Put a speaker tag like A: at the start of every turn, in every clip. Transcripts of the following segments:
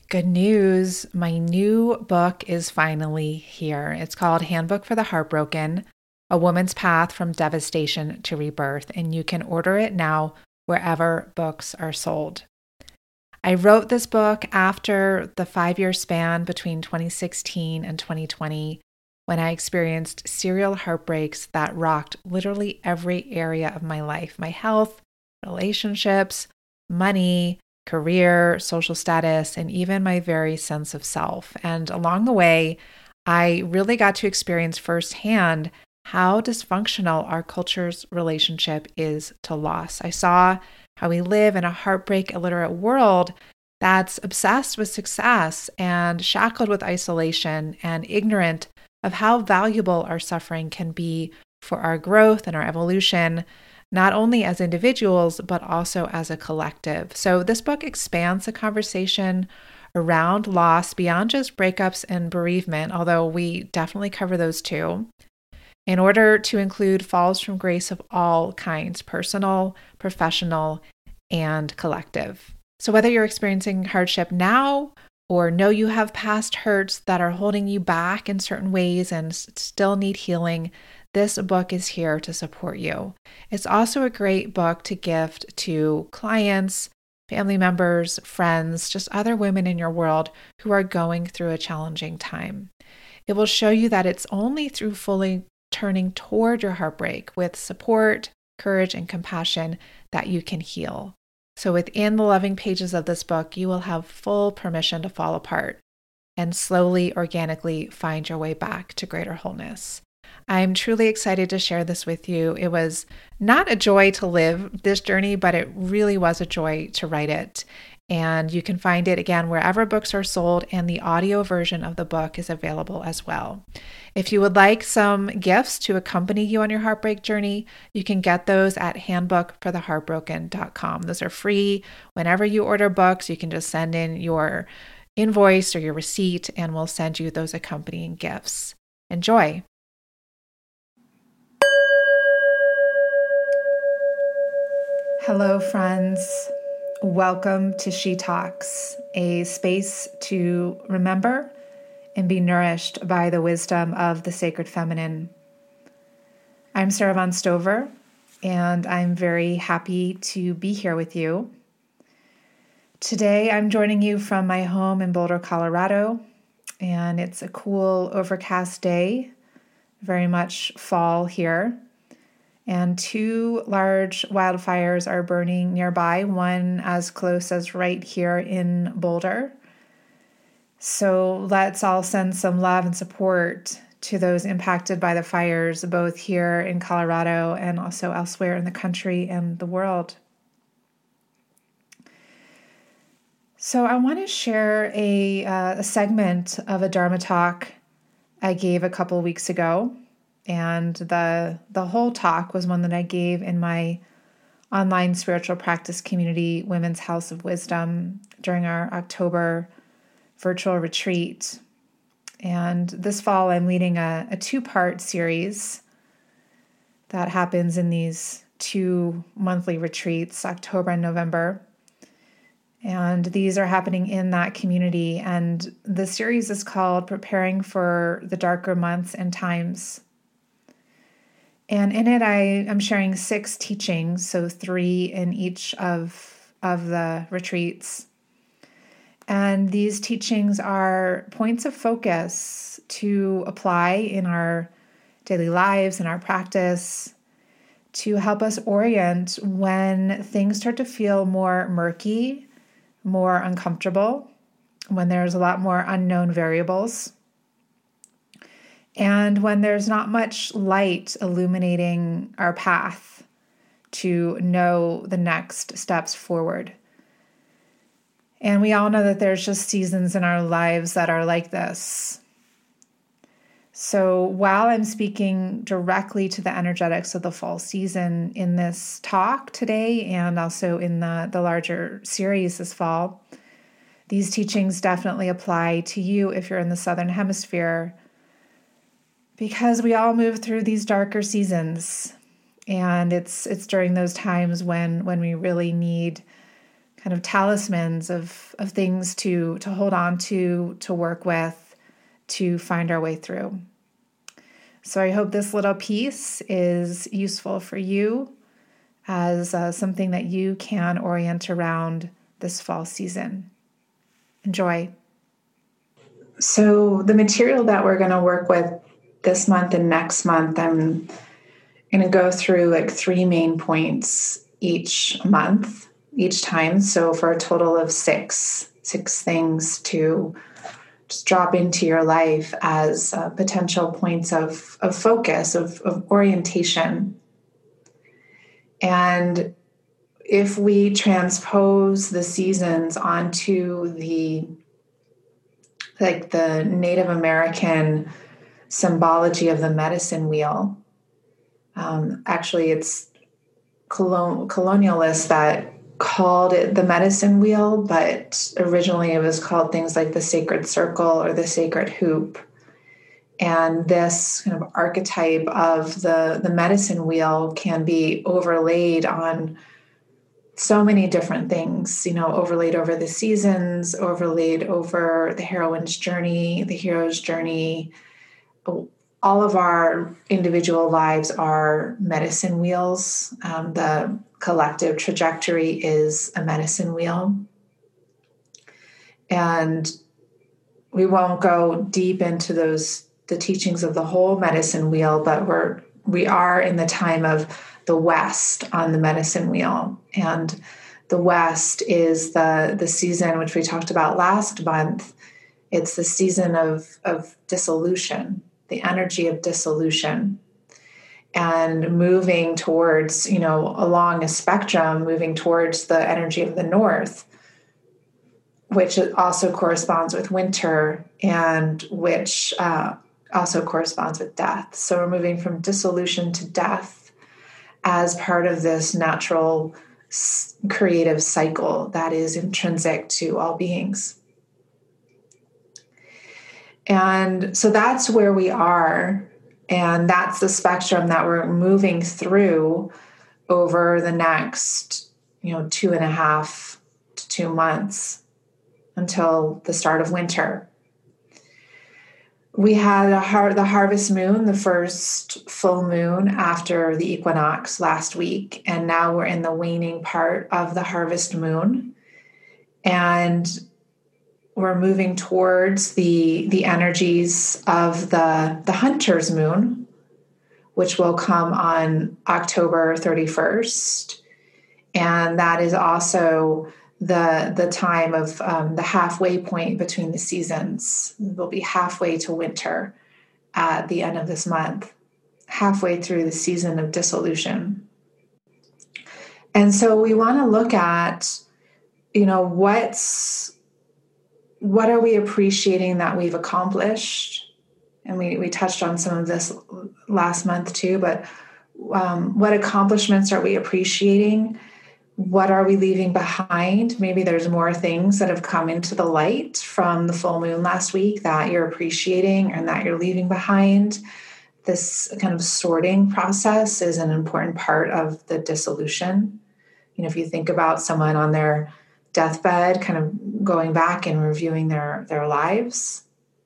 A: Good news. My new book is finally here. It's called Handbook for the Heartbroken, A Woman's Path from Devastation to Rebirth, and you can order it now wherever books are sold. I wrote this book after the 5-year span between 2016 and 2020 when I experienced serial heartbreaks that rocked literally every area of my life, my health, relationships, money, career, social status, and even my very sense of self. And along the way, I really got to experience firsthand how dysfunctional our culture's relationship is to loss. I saw how we live in a heartbreak illiterate world that's obsessed with success and shackled with isolation and ignorant of how valuable our suffering can be for our growth and our evolution, not only as individuals, but also as a collective. So this book expands the conversation around loss beyond just breakups and bereavement, although we definitely cover those too, in order to include falls from grace of all kinds, personal, professional, and collective. So whether you're experiencing hardship now or know you have past hurts that are holding you back in certain ways and still need healing, this book is here to support you. It's also a great book to gift to clients, family members, friends, just other women in your world who are going through a challenging time. It will show you that it's only through fully turning toward your heartbreak with support, courage, and compassion that you can heal. So within the loving pages of this book, you will have full permission to fall apart and slowly, organically find your way back to greater wholeness. I'm truly excited to share this with you. It was not a joy to live this journey, but it really was a joy to write it. And you can find it again wherever books are sold, and the audio version of the book is available as well. If you would like some gifts to accompany you on your heartbreak journey, you can get those at handbookfortheheartbroken.com. Those are free. Whenever you order books, you can just send in your invoice or your receipt, and we'll send you those accompanying gifts. Enjoy. Hello, friends. Welcome to She Talks, a space to remember and be nourished by the wisdom of the sacred feminine. I'm Sarah Von Stover, and I'm very happy to be here with you. Today, I'm joining you from my home in Boulder, Colorado, and it's a cool, overcast day, very much fall here. And 2 large wildfires are burning nearby, one as close as right here in Boulder. So let's all send some love and support to those impacted by the fires, both here in Colorado and also elsewhere in the country and the world. So I want to share a segment of a Dharma talk I gave a couple weeks ago. And the whole talk was one that I gave in my online spiritual practice community, Women's House of Wisdom, during our October virtual retreat. And this fall, I'm leading a 2-part series that happens in these 2 monthly retreats, October and November. And these are happening in that community. And the series is called Preparing for the Darker Months and Times. And in it, I am sharing 6 teachings, so 3 in each of the retreats. And these teachings are points of focus to apply in our daily lives and our practice to help us orient when things start to feel more murky, more uncomfortable, when there's a lot more unknown variables. And when there's not much light illuminating our path to know the next steps forward. And we all know that there's just seasons in our lives that are like this. So while I'm speaking directly to the energetics of the fall season in this talk today, and also in the larger series this fall, these teachings definitely apply to you if you're in the Southern Hemisphere, because we all move through these darker seasons, and it's during those times when we really need kind of talismans of things to hold on to work with, to find our way through. So I hope this little piece is useful for you as something that you can orient around this fall season. Enjoy. So the material that we're going to work with this month and next month, I'm going to go through like 3 main points each month, each time. So for a total of six things to just drop into your life as potential points of focus, of orientation. And if we transpose the seasons onto the Native American symbology of the medicine wheel, actually it's colonialists that called it the medicine wheel, but originally it was called things like the sacred circle or the sacred hoop. And this kind of archetype of the medicine wheel can be overlaid on so many different things, overlaid over the seasons, overlaid over the heroine's journey, the hero's journey. All of our individual lives are medicine wheels. The collective trajectory is a medicine wheel. And we won't go deep into the teachings of the whole medicine wheel, but we are in the time of the West on the medicine wheel. And the West is the season which we talked about last month. It's the season of dissolution, the energy of dissolution, and moving towards, along a spectrum, moving towards the energy of the North, which also corresponds with winter and which also corresponds with death. So we're moving from dissolution to death as part of this natural creative cycle that is intrinsic to all beings. And so that's where we are, and that's the spectrum that we're moving through over the next, 2.5 to 2 months until the start of winter. We had the harvest moon, the first full moon after the equinox last week, and now we're in the waning part of the harvest moon. And we're moving towards the energies of the hunter's moon, which will come on October 31st. And that is also the time of the halfway point between the seasons. We'll be halfway to winter at the end of this month, halfway through the season of dissolution. And so we want to look at, what are we appreciating that we've accomplished? And we touched on some of this last month too, but what accomplishments are we appreciating? What are we leaving behind? Maybe there's more things that have come into the light from the full moon last week that you're appreciating and that you're leaving behind. This kind of sorting process is an important part of the dissolution. If you think about someone on their deathbed, kind of going back and reviewing their lives.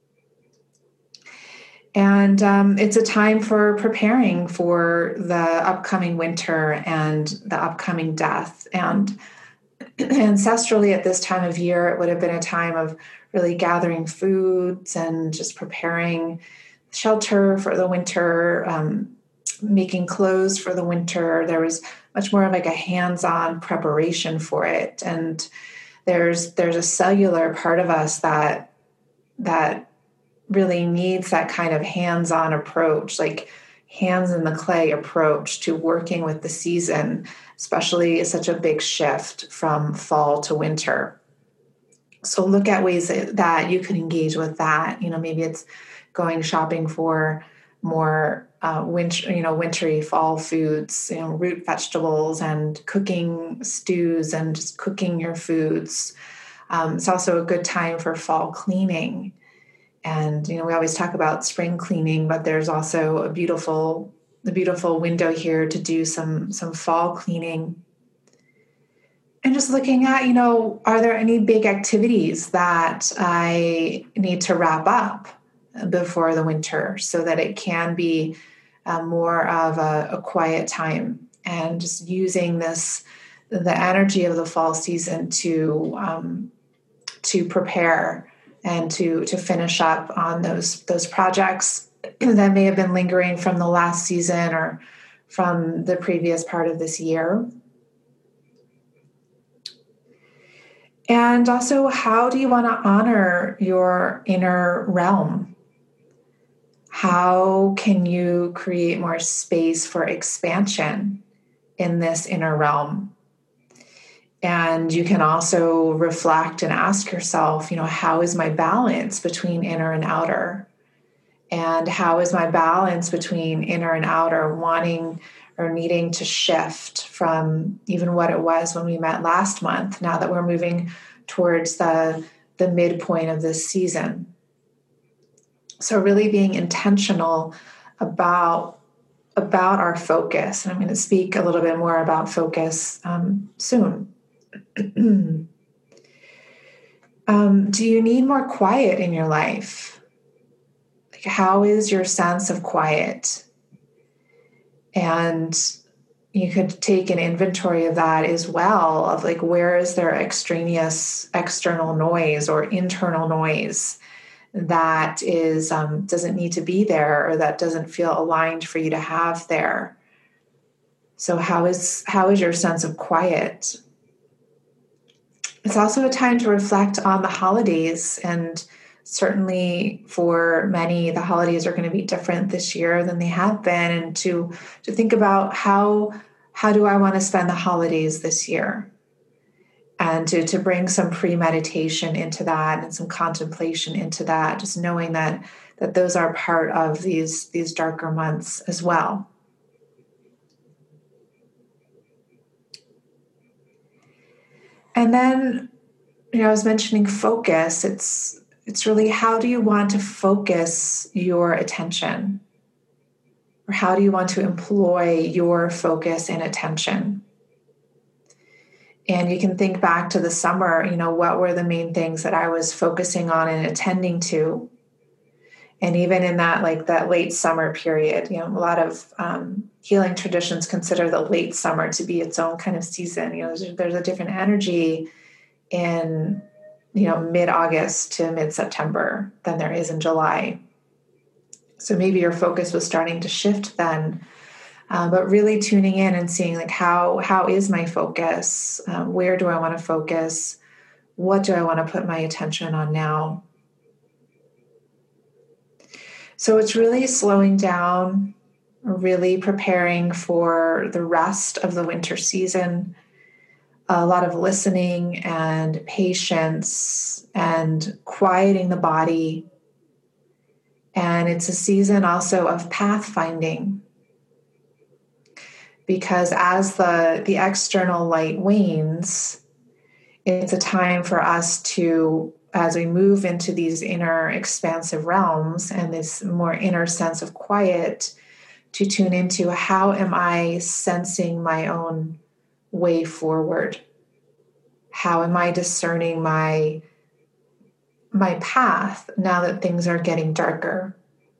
A: And it's a time for preparing for the upcoming winter and the upcoming death. And ancestrally at this time of year, it would have been a time of really gathering foods and just preparing shelter for the winter, making clothes for the winter. There was much more of like a hands-on preparation for it. And there's a cellular part of us that really needs that kind of hands-on approach, like hands in the clay approach to working with the season, especially such a big shift from fall to winter. So look at ways that you can engage with that. Maybe it's going shopping for more wintry fall foods, root vegetables, and cooking stews and just cooking your foods. It's also a good time for fall cleaning. And, we always talk about spring cleaning, but there's also the beautiful window here to do some fall cleaning. And just looking at, are there any big activities that I need to wrap up before the winter so that it can be more of a quiet time, and just using the energy of the fall season to prepare and to finish up on those projects that may have been lingering from the last season or from the previous part of this year. And also, how do you want to honor your inner realm? How can you create more space for expansion in this inner realm? And you can also reflect and ask yourself, how is my balance between inner and outer? And how is my balance between inner and outer wanting or needing to shift from even what it was when we met last month, now that we're moving towards the midpoint of this season? So really being intentional about our focus. And I'm going to speak a little bit more about focus soon. Do you need more quiet in your life? Like, how is your sense of quiet? And you could take an inventory of that as well, of like, where is there extraneous external noise or internal noise that is doesn't need to be there, or that doesn't feel aligned for you to have there? So how is your sense of quiet? It's also a time to reflect on the holidays, and certainly for many, the holidays are going to be different this year than they have been, and to think about how do I want to spend the holidays this year, and to bring some premeditation into that and some contemplation into that, just knowing that those are part of these darker months as well. And then, I was mentioning focus. It's really, how do you want to focus your attention? Or how do you want to employ your focus and attention? And you can think back to the summer, what were the main things that I was focusing on and attending to? And even in that late summer period, a lot of healing traditions consider the late summer to be its own kind of season. There's a different energy in, mid-August to mid-September than there is in July. So maybe your focus was starting to shift then, but really tuning in and seeing how is my focus? Where do I want to focus? What do I want to put my attention on now? So it's really slowing down, really preparing for the rest of the winter season, a lot of listening and patience and quieting the body. And it's a season also of pathfinding, because as the external light wanes, it's a time for us to, as we move into these inner expansive realms and this more inner sense of quiet, to tune into, how am I sensing my own way forward? How am I discerning my path now that things are getting darker?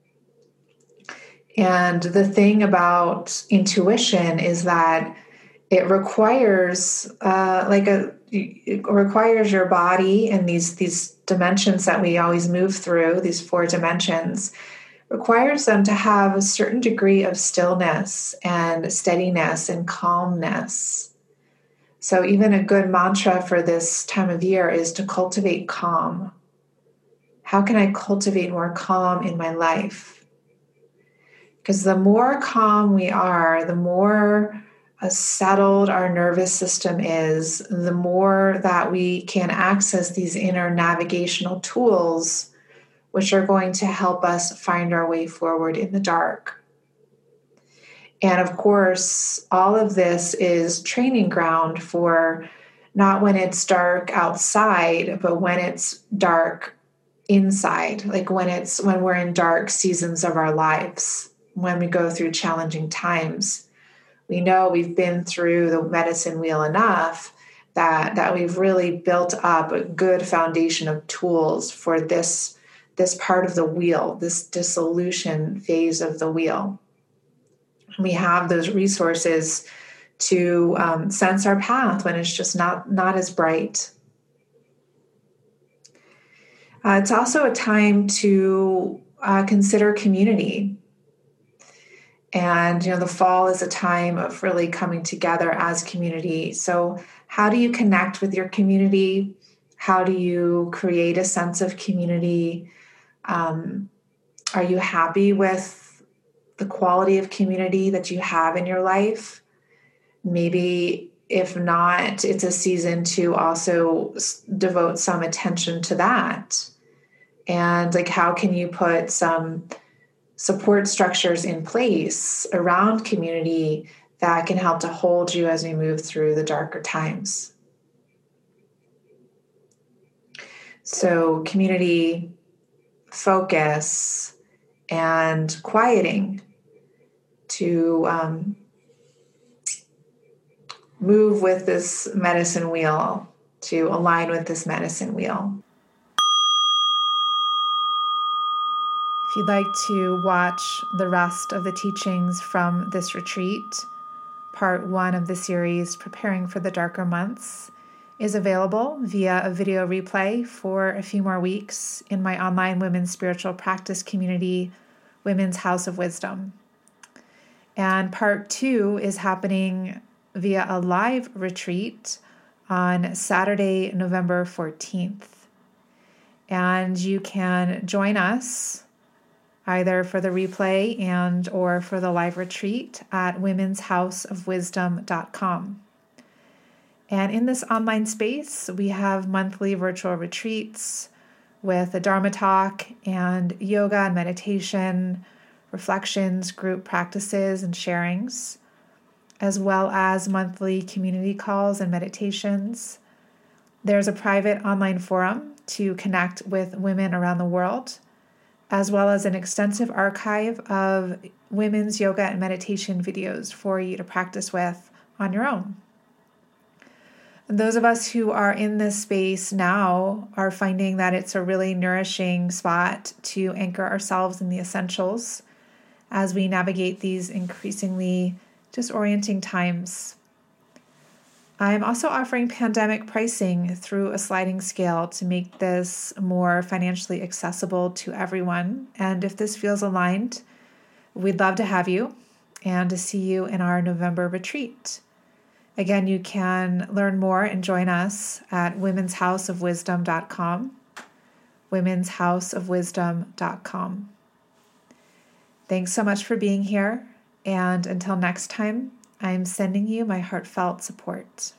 A: And the thing about intuition is that it requires it requires your body and these dimensions that we always move through, these 4 dimensions, requires them to have a certain degree of stillness and steadiness and calmness. So even a good mantra for this time of year is to cultivate calm. How can I cultivate more calm in my life? Because the more calm we are, the more settled our nervous system is, the more that we can access these inner navigational tools, which are going to help us find our way forward in the dark. And of course, all of this is training ground for not when it's dark outside, but when it's dark inside, like when we're in dark seasons of our lives, when we go through challenging times. We know we've been through the medicine wheel enough that we've really built up a good foundation of tools for this part of the wheel, this dissolution phase of the wheel. We have those resources to sense our path when it's just not as bright. It's also a time to consider community. And, the fall is a time of really coming together as community. So how do you connect with your community? How do you create a sense of community? Are you happy with the quality of community that you have in your life? Maybe if not, it's a season to also devote some attention to that. And how can you put some support structures in place around community that can help to hold you as we move through the darker times? So community, focus, and quieting to move with this medicine wheel, to align with this medicine wheel. If you'd like to watch the rest of the teachings from this retreat, part 1 of the series, Preparing for the Darker Months, is available via a video replay for a few more weeks in my online women's spiritual practice community, Women's House of Wisdom. And part 2 is happening via a live retreat on Saturday, November 14th. And you can join us either for the replay and or for the live retreat at womenshouseofwisdom.com. And in this online space, we have monthly virtual retreats with a Dharma talk and yoga and meditation, reflections, group practices, and sharings, as well as monthly community calls and meditations. There's a private online forum to connect with women around the world, as well as an extensive archive of women's yoga and meditation videos for you to practice with on your own. And those of us who are in this space now are finding that it's a really nourishing spot to anchor ourselves in the essentials as we navigate these increasingly disorienting times. I'm also offering pandemic pricing through a sliding scale to make this more financially accessible to everyone. And if this feels aligned, we'd love to have you and to see you in our November retreat. Again, you can learn more and join us at womenshouseofwisdom.com, womenshouseofwisdom.com. Thanks so much for being here. And until next time, I'm sending you my heartfelt support.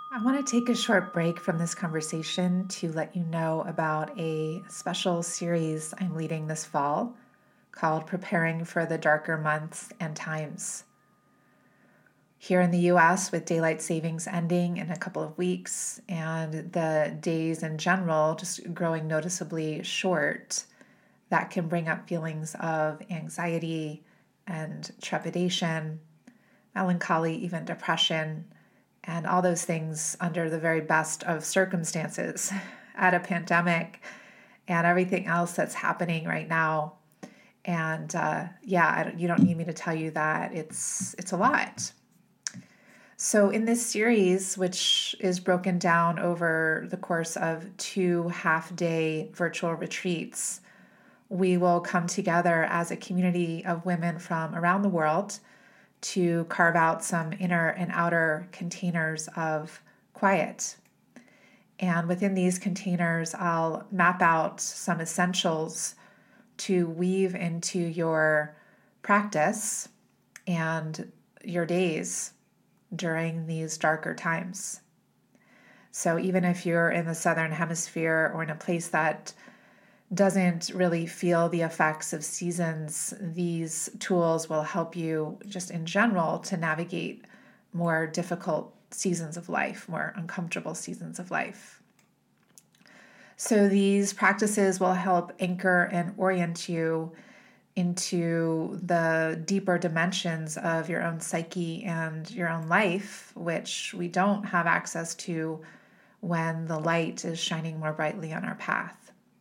A: I want to take a short break from this conversation to let you know about a special series I'm leading this fall called Preparing for the Darker Months and Times. Here in the US, with daylight savings ending in a couple of weeks and the days in general just growing noticeably short, that can bring up feelings of anxiety and trepidation, melancholy, even depression, and all those things under the very best of circumstances at a pandemic and everything else that's happening right now. And you don't need me to tell you that it's a lot. So in this series, which is broken down over the course of 2 half-day virtual retreats, we will come together as a community of women from around the world to carve out some inner and outer containers of quiet. And within these containers, I'll map out some essentials to weave into your practice and your days during these darker times. So even if you're in the Southern Hemisphere or in a place that doesn't really feel the effects of seasons, these tools will help you just in general to navigate more difficult seasons of life, more uncomfortable seasons of life. So these practices will help anchor and orient you into the deeper dimensions of your own psyche and your own life, which we don't have access to when the light is shining more brightly on our path.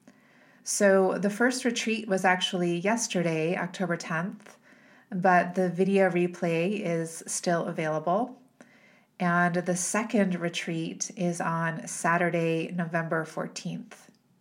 A: So the first retreat was actually yesterday, October 10th, but the video replay is still available. And the second retreat is on Saturday, November 14th.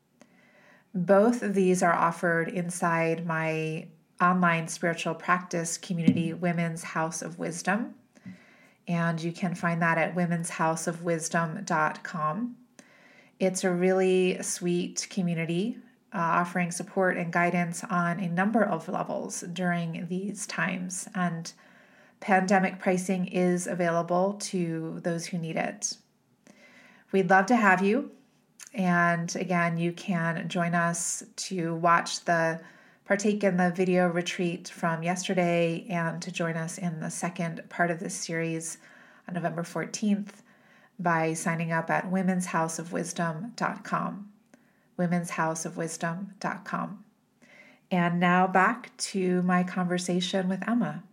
A: Both of these are offered inside my online spiritual practice community, Women's House of Wisdom. And you can find that at womenshouseofwisdom.com. It's a really sweet community offering support and guidance on a number of levels during these times. And pandemic pricing is available to those who need it. We'd love to have you. And again, you can join us to partake in the video retreat from yesterday and to join us in the second part of this series on November 14th by signing up at womenshouseofwisdom.com. womenshouseofwisdom.com. And now back to my conversation with Emma.